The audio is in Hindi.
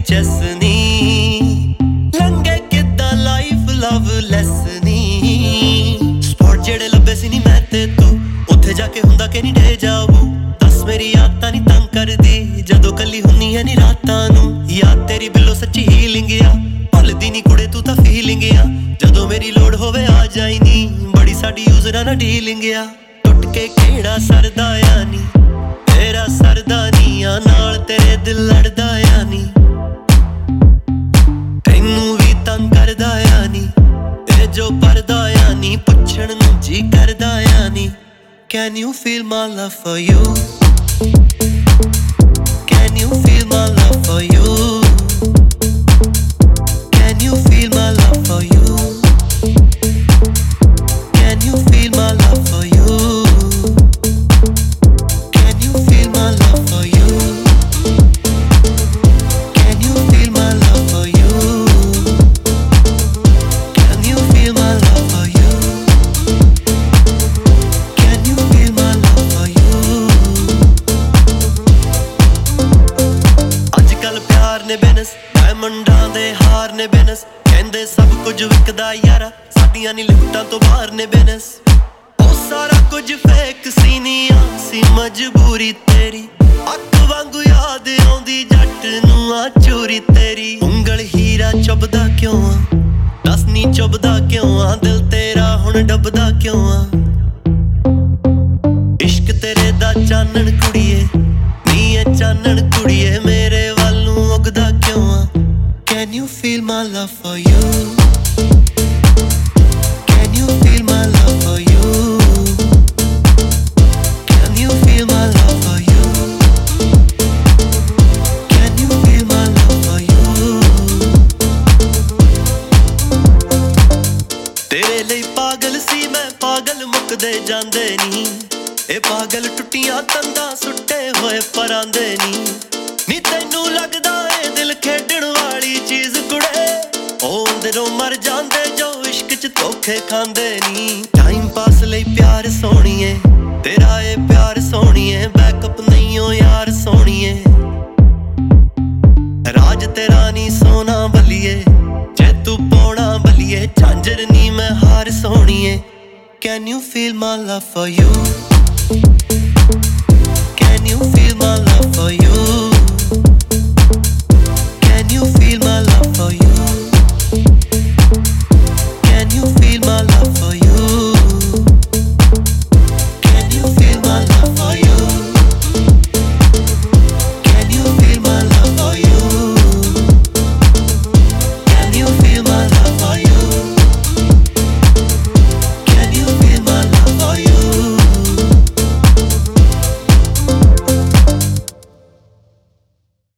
चैस नी लंघे किद्दां लाइफ लव लैस नी स्पॉट जेड़े लब्बे सी नी मैं ते तू उत्थे जाके हुंदा कि नी डे जाबू दस मेरी यादां नी तंग करदी जदों कल्ली हुन्नी ऐ नी रातां नूं याद तेरी बिल्लो सच्ची हीलिंग आ भुलदी नी कुड़े तू तां फीलिंग आ जदों मेरी लोड़ होवे आ जाई नी बड़ी साडी यूजरां नाल डीलिंग आ टुट के किहड़ा सरदा आ नी तेरा सरदा नी आ नाल तेरे दिल लड़दा आ नी तैनू भी तंग करदा आ नी ते जो परदा आ नी पुछण नूं जी करदा आ नी Can you feel my love for you? Can you feel my love for you? Can you feel my love for you? Can you feel my love for you? Can you feel my love for you? Can you feel my love for you? Can you feel my love for you? Can you feel my love for you? अजकल प्यार ने बेनस डायमंडां दे हार ने बेनस कहंदे सब कुछ विकदा यारा साडियां नी लिफ्टां तो बाहर ने बेनस ओ सारा कुछ फेक सी नी सी मजबूरी तेरी अख वांगू याद आउंदी जट नूं आ चोरी तेरी उंगल हीरा चुभदा क्यों आ दस नी चुभदा क्यों आ दिल तेरा हुण डबदा क्यों आ इश्क तेरे दा चानण कुड़िए नी ए चानण कुड़िए मेरे वल नूं उगदा क्यों आ Can you feel my love for you? Can you feel my love for you? Can you feel my love for you? Can you feel my love for you? तेरे ਲਈ पागल सी मैं पागल मुकदे जांदे नी ए पागल टुट्टियां तंदां सुट्टे होए परांदे नी नी तैनू लगदा ए दिल खेडण वाली चीज कुड़े ओ अंदरों मर जांदे जो इश्क च धोखे खांदे नी टाइम पास ਲਈ प्यार सोहणीए तेरा ए प्यार सोहणीए बैकअप नहीं हो यार सोहणीए राज तेरा नी सोना बलिए जे तू पौना बलिए झांझर नी मैं हार सोहणीए Can you feel my love for you?